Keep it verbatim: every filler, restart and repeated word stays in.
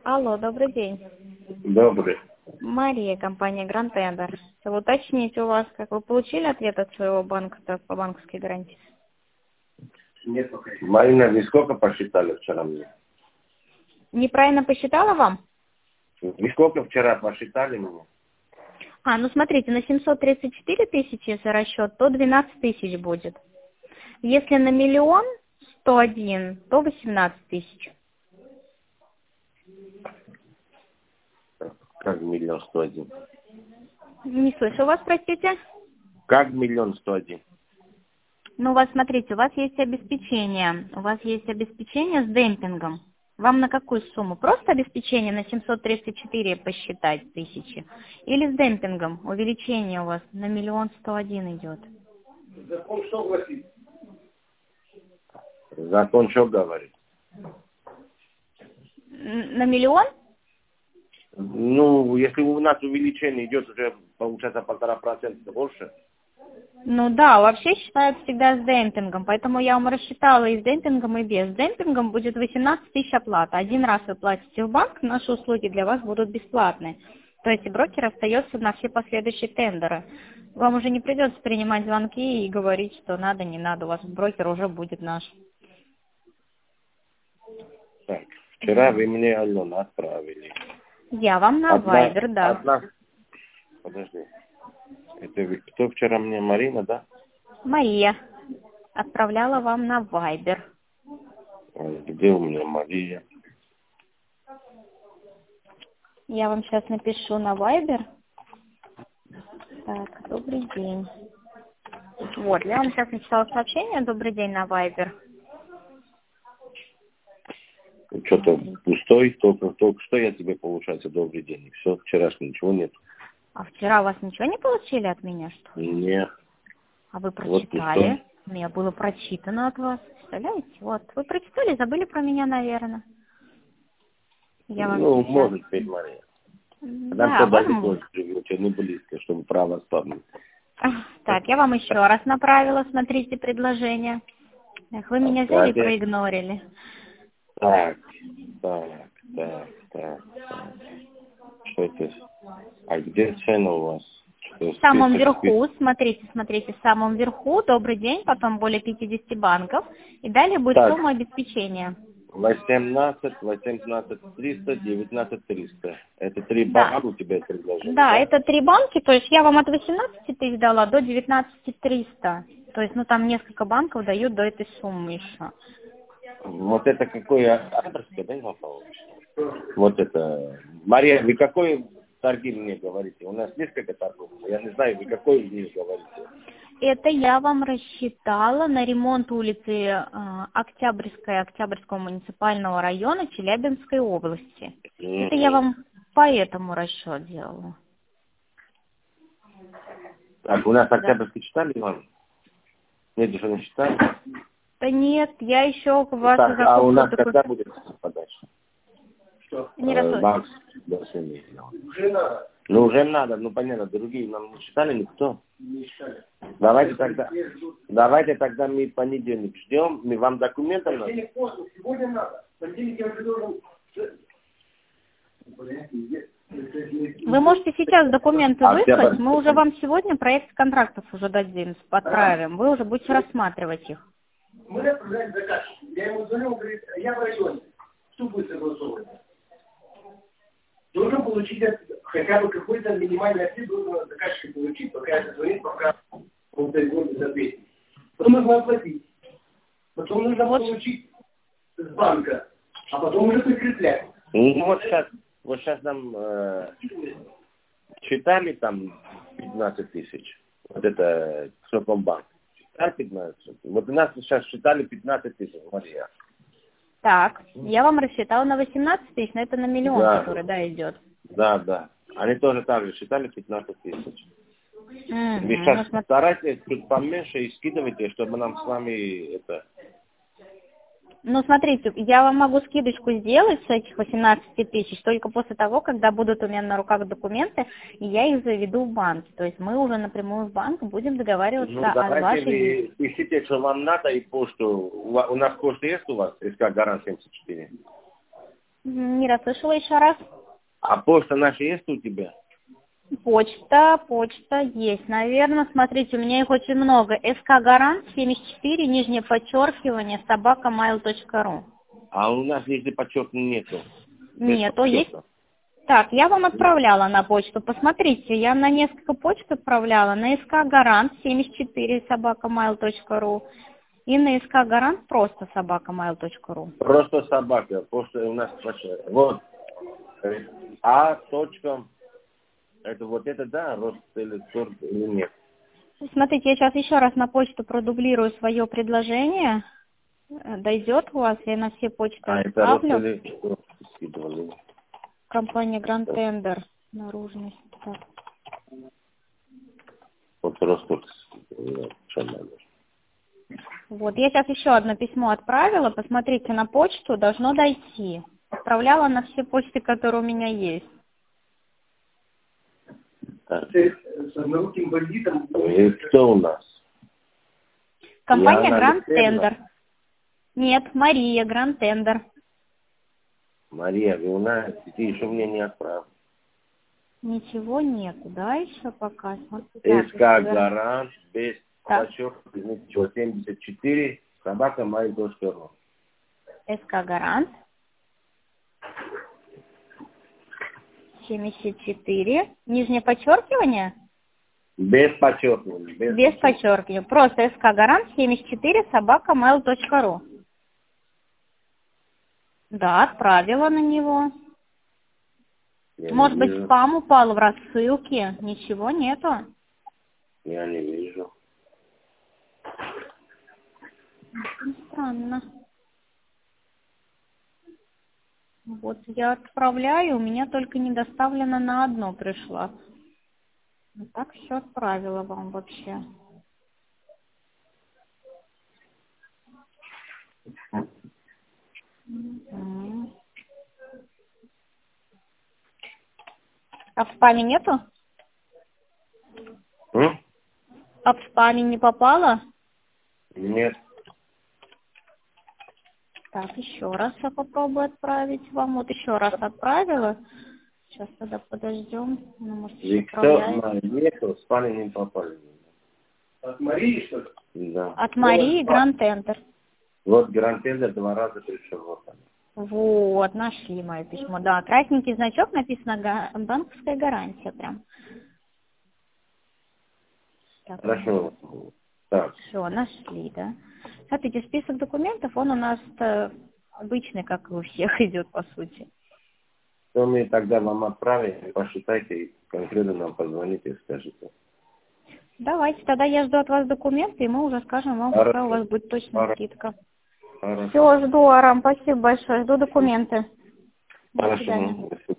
Алло, добрый день. Добрый. Мария, компания Grand Tender. Хотела уточнить у вас, как вы получили ответ от своего банка так, по банковской гарантии? Нет, пока. Марина, вы сколько посчитали вчера мне? Неправильно посчитала вам? Вы сколько вчера посчитали мне? А, ну смотрите, на семьсот тридцать четыре тысячи, если расчет, то двенадцать тысяч будет. Если на миллион сто один, то восемнадцать тысяч. Как миллион сто один? Не слышу вас, простите. Как миллион сто один? Ну, у вас, смотрите, у вас есть обеспечение. У вас есть обеспечение с демпингом. Вам на какую сумму? Просто обеспечение на семьсот тридцать четыре посчитать тысячи? Или с демпингом? Увеличение у вас на миллион сто один идет. Закон что гласит? Закон что говорит? Н- На миллион? Ну, если у нас увеличение идет уже, получается, полтора процента больше. Ну да, вообще считают всегда с демпингом, поэтому я вам рассчитала и с демпингом, и без. С демпингом будет восемнадцать тысяч оплата. Один раз вы платите в банк, наши услуги для вас будут бесплатны. То есть брокер остается на все последующие тендеры. Вам уже не придется принимать звонки и говорить, что надо, не надо, у вас брокер уже будет наш. Так, вчера вы мне, Алена, отправили. Я вам на Одна, Вайбер, да. одна, подожди. Это вы, кто вчера мне, Марина, да? Мария отправляла вам на Вайбер. А где у меня Мария? Я вам сейчас напишу на Вайбер. Так, добрый день. Вот, я вам сейчас написала сообщение. Добрый день на Вайбер. Что-то пустой, только, только что я тебе, получается, добрый день. И все, вчерашнего ничего нет. А вчера у вас ничего не получили от меня, что ли? Нет. А вы Вот прочитали? пустой. У меня было прочитано от вас. Представляете? Вот, вы прочитали, забыли про меня, наверное. Я вам Ну, сейчас... может быть, Мария. Нам Да, все вам... далеко живет, не близко, чтобы право вспомнить. Так, я вам еще раз направила, смотрите, предложение. Эх, вы меня взяли и проигнорили. Так, так, так, так, так. Что это? А где цена у вас? Что, В самом список, верху, список? смотрите, смотрите, в самом верху, добрый день, потом более пятидесяти банков, и далее будет Так, сумма обеспечения. восемнадцать, восемнадцать, триста, девятнадцать, триста. Это три Да. банка у тебя предложили, Да, да? это три банки, то есть я вам от восемнадцати тысяч дала до девятнадцати триста. То есть, ну, там несколько банков дают до этой суммы еще. Вот это какой адрес, да, не получится? Вот это. Мария, вы какой торги мне говорите? У нас несколько торгов. Я не знаю, вы какой из них говорите? Это я вам рассчитала на ремонт улицы э, Октябрьской, Октябрьского муниципального района Челябинской области. Mm-hmm. Это я вам по этому расчет делала. Так, у нас Да. Октябрьский читали, Иван? Нет, уже не читали? Да нет, я еще вашу Так, закупку... а у нас такой... когда будет подача? Не Э, расслышала. банк больше не знал. Уже надо. Ну, уже надо, ну, понятно, другие нам не читали никто. Не читали. Давайте тогда, давайте тогда мы понедельник ждем, мы вам документы надо. Сегодня надо. Понедельник я уже должен... Вы можете сейчас документы А, выслать, я... мы уже вам сегодня проект контрактов уже дадим, отправим, вы уже будете рассматривать их. Мы отправляем заказчику. Я ему звоню, он говорит, я в районе. Что будет согласовывать? Должен получить хотя бы какой-то минимальный ответ, должен заказчик получить, пока я звонит, пока он созвонит ответит. Потом нужно оплатить. Потом нужно вот получить с банка, а потом уже прикреплять. Ну, вот сейчас, вот сейчас нам э, читали там пятнадцать тысяч. Вот это Сопомбанк. Читали пятнадцать. Вот у нас сейчас считали пятнадцать тысяч, Мария. Так, я вам рассчитала на восемнадцать тысяч, но это на миллион, Да. который, да, идет. Да, да. Они тоже так же считали пятнадцать тысяч. Mm-hmm. Вы сейчас Ну, старайтесь чуть поменьше и скидывайте, чтобы нам с вами это... Ну, смотрите, я вам могу скидочку сделать с этих восемнадцати тысяч только после того, когда будут у меня на руках документы, и я их заведу в банк. То есть мы уже напрямую в банк будем договариваться Ну, о давайте вашей... вы пишите, что вам надо, и почту. У, у нас почта есть у вас? СК Гарант семьдесят четыре. Не расслышала еще раз. А почта наша есть у тебя? Почта, почта есть, наверное. Смотрите, у меня их очень много. скгарант семьдесят четыре, нижнее подчеркивание, собака mail точка ру. А у нас нижнее подчеркивание нету. Нету, есть. Так, я вам отправляла на почту. Посмотрите, я на несколько почт отправляла. На скгарант семьдесят четыре, собака mail точка ру. И на скгарант просто собака mail точка ру. Просто собака. Почта у нас большая. Вот. А точка. Это вот это, да, рост или сорт или нет? Смотрите, я сейчас еще раз на почту продублирую свое предложение. Дойдет у вас, я на все почты А это рост отправлю. или что? Скидывали. Компания Grand Tender. Наружность. Так. Вот рост только скидывали. Что надо? Вот, я сейчас еще одно письмо отправила. Посмотрите на почту, должно дойти. Отправляла на все почты, которые у меня есть. С одноруким бандитом. И кто у нас? Компания Яна Grand Алексеевна? Tender. Нет, Мария, Grand Tender. Мария, вы у нас, ты еще мне не отправил. Ничего нету, да, еще пока? СК Гарант, без Так. подчеркивания, семьдесят четыре, собака mail точка ру. СК Гарант. семьдесят четыре. Нижнее подчеркивание? Без подчеркивания. Без, Без подчеркивания. Просто СК Гарант семьдесят четыре, собака mail точка ру. Да, отправила на него. Я Может не быть, вижу. спам упал в рассылке? Ничего нету? Я не вижу. Странно. Вот я отправляю, у меня только не доставлено на одно пришло. Ну, так все отправила вам вообще. Мгм. А в спаме нету? М? А в спаме не попало? Нет. Так, еще раз я попробую отправить вам. Вот еще раз отправила. Сейчас тогда подождем. Ну, может, еще Виктор, отправляет. нету, в спальне не попали. От Марии, что ли? Да. От Марии Grand Tender. Вот Грантендер два раза пришел. Вот он. Вот, нашли мое письмо. Да, красненький значок, написано га- банковская гарантия прям. Так, Хорошо. Так. все, нашли, да. Смотрите, список документов, он у нас обычный, как и у всех, идет по сути. То мы тогда вам отправим, посчитайте и конкретно нам позвоните и скажите. Давайте, тогда я жду от вас документы, и мы уже скажем вам, Хорошо. какая у вас будет точная Хорошо. скидка. Хорошо. Все, жду, Арам, спасибо большое, жду документы. До Хорошо. свидания. До свидания.